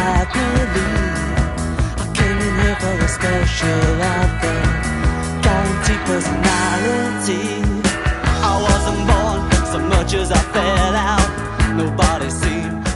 happily. I came in here for a special offer, guaranteed personality. I wasn't born so much as I fell out. Nobody seemed